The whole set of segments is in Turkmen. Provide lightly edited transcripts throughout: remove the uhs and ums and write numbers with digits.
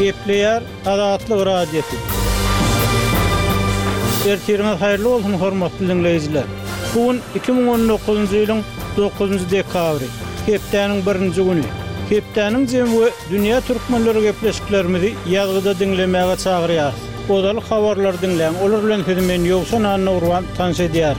Gepleýär Azatlyk radiosu. Ertiriniz haýyrly bolsun hormatly dinleýijiler. Bugün 2019-njy ýylyň 9-njy dekabry. Hepdeniň 1-nji güni. Hepdeniň jemgy dünýä türkmenleri gepleşiklerimizi ýazgyda dinlemäge çagyrýar. Odaly habarlar dinleň. Olar bilen men ýoksan Anna Urban tanış edýär.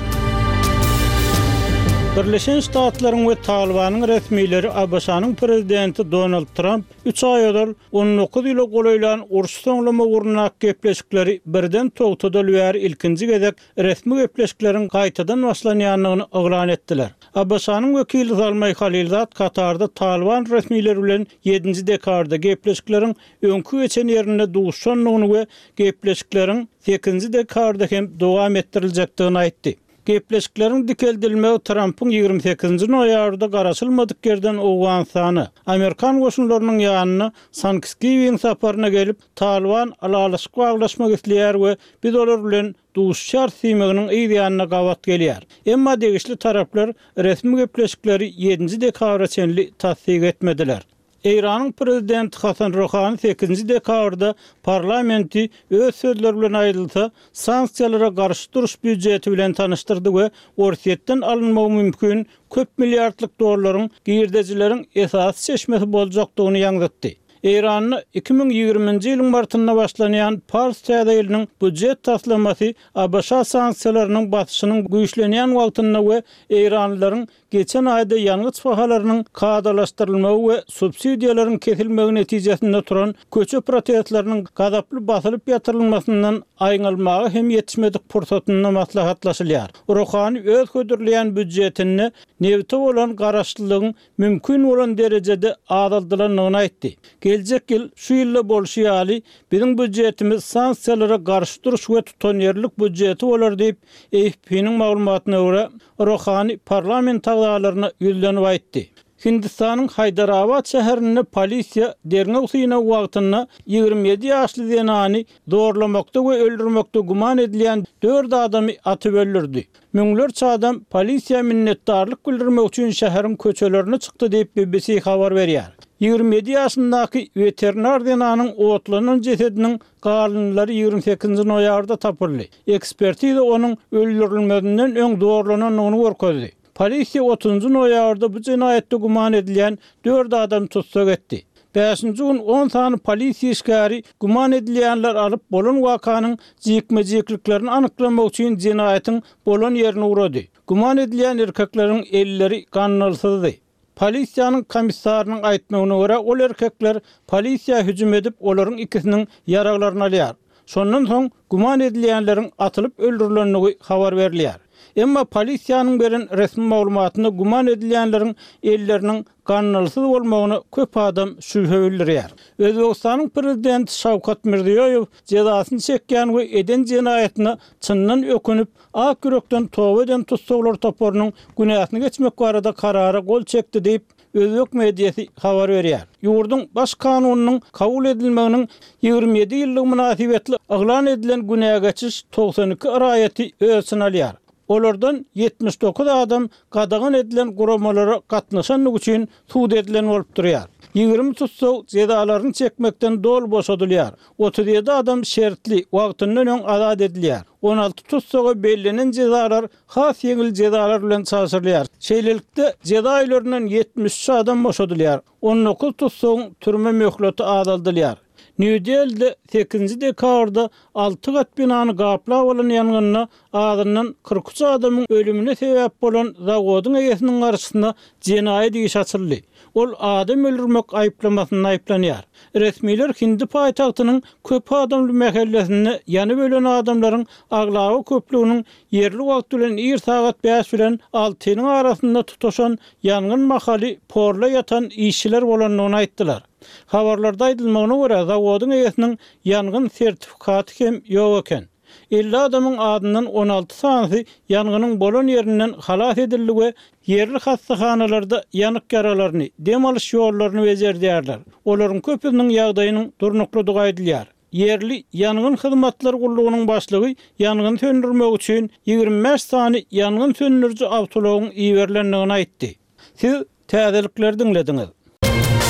Birleşen Ştatlaryň we Talibanyň resmiýetleri Abaşanyň prezidenti Donald Trump 3 ay ödül 19 ýyla golaýlan uruş soňlama urnak gepleşikleri birden togtadylýar ilkinji gezek resmi gepleşikleriň gaýtadan başlanýanlygyny oglan etdiler. Abaşanyň wekili Zalmay Khalilzad Katarda Taliban resmiýetleri bilen 7-nji dekabrda gepleşikleriň öňkü geçen ýerinde duşanlygyny we gepleşikleriň 8-nji dekabrda hem dowam etdiriljakdygyny aýtdy. Gepleşiklerin dikeldilmegi Trump'ın 28-nji noýabrda garaşylmadyk yerden Owgansany, Amerikan goşunlarynyň ýanyna Thanksgiving saparyna gelip Taliban alalyşyk baglaşmak isleýär we biz olar bilen duşşar siýmeginiň ýa-ýanyna gawat gelýär. Emma degişli taraplar resmi gepleşikleri 7-nji dekabra çenli tasdik etmediler. İran'ın prezidenti Hasan Rouhani 8-nji dekabrda parlamenti öz sözleri bilen aýdylsa, sanksiýalara garşy duruş büdjeti bilen tanıştyrdy we Orsiýetden alynmagy mümkin köp milliardlyk dollaryň girdejileriň esas çeşmesi boljakdygyny ýaňlatdy. İran'ın 2020-nji ýylyň martynda başlanýan Pars täzeýeliniň budjet taslamasy Abaşa sanksiýalarynyň basyşynyň güýçlenýän wagtynda we İranlylaryň geçen aýda ýangıç bahalarynyň kadalaşdyrylmagy we subsidiýalaryň kesilmegi netijesinde turan köçe protestleriniň gazaply basylyp ýatyrylmasyndan aýňalmagy hem ýetişmedik pursatyny maslahatlaşylýar. Rouhani öz hödürleýän budjetini nevte bolan garaşlylygyň mümkin bolan derejede azaldylanlygyny aýtdy. Gelecek ýyl şu ýylda bolşýaly biziň budjetimiz sanksiýalara garşy duruş we tutanýarlyk budjeti bolar diýip AFP'niň maglumatyna görä Rouhani parlament agzalaryna ýüzlenip aýtdy. Hindistanyň Hyderabad şäherinde polisiýa derňe usyna wagtynda 27 ýaşly zenany zorlamakda we öldürmekde guman edilýän 4 adamy atyp öldürdi. Müňlerçe adam polisiýa minnetdarlyk bildirmek üçin şäheriň köçelerine çykdy diýip BBC habar berýär. 27 ýaşyndaky veterinar zenanyň otlanan cesediniň galynlary 28-nji noýabrda tapyldy. Ekspertiza onuň öldürilmesinden öň zorlananyny görkezdi. Polisiýa 30-njy noýabrda bu jinayetde guman edilýän 4 adam tutsak etdi. 5-nji gün 10 sany polisiýa işgäri guman edilýänler alyp bolan wakanyň jekme-jekliklerini anyklamak üçin jinayetin bolan ýerine urady. Guman edilýän erkekleriň elleri gannalsyzdy. Polisiýanyň komissarynyň aýtmagyna görä, ol erkekler polisiýa hüjüm edip olaryň ikisiniň ýaraglaryny alýar. Şondan soň guman edilýänleriň atylyp öldürilenligi habar berilýär. Emma polisiýanyň beren resmi maglumatynda guman edilýänleriň elleriniň gannalsyz bolmagyny köp adam şüphe bildirýär. Özbegistanyň prezidenti Şawkat Mirziýoýew jezasyny çekýän we eden jinayetine çyndan ökünip ak yürekden toba eden tutsaklar toparynyň günäsini geçmek barada karara gol çekdi diýip özbek mediýasy habar berýär. Ýurduň baş kanunynyň kabul edilmeginiň 27 ýyllyk münasibetli aglan edilen günäge geçiş 92 raýaty ölçüni alýar. Olardan 79 adam qadağan edilen guramalara gatnaşanlyk üçin suud edilen bolup durýar. 20 tutsak jezalaryny çekmekden dol boşadylýar. 37 adam şertli wagtyndan öň azad edilýär. 16 tutsaga bellenen jezalar has ýeňil jezalar bilen çaşyrylýar. Şeýlelikde jeza ýylaryndan 73 adam boşadylýar. 19 tutsagyň türme möhleti azaldylýar. New Delhi'de 8-nji dekabrda 6 gat binany gaplap bolan ýangynna adyndan 43 adamyň ölümine sebäp bolan zawodyň egesiniň garşysynda jenaýat iş açyldy. Ol adam öldürmek aýplamasyna aýplanýar. Resmiler Hindi paýtagtynyň köp adamly mahallesinde ýany bölen adamlaryň aglawy köpliginiň yerli wagt bilen 1 sagat 5 bilen 6-nyň arasynda tutaşan ýangyn mahaly porla ýatan işçiler bolanlygyny aýtdylar. Habarlarda aýdylmagyna görä zawodyň egesiniň ýangyn sertifikaty hem ýok eken. 50 adamyň adyndan 16 sanysy ýanganyň bolan ýerinden halas edildi we yerli hastahanalarda ýanyk yaralaryny, dem alyş ýollaryny bezerdýärler. Olaryň köpüniň ýagdaýynyň durnuklydygy aýdylýar. Yerli ýangyn hyzmatlary gullugynyň başlygy ýangyn söndürmek üçin 25 sany ýangyn söndürjü awtologyň iýerlendigini aýtdy. Siz täzelikler dinlediňiz.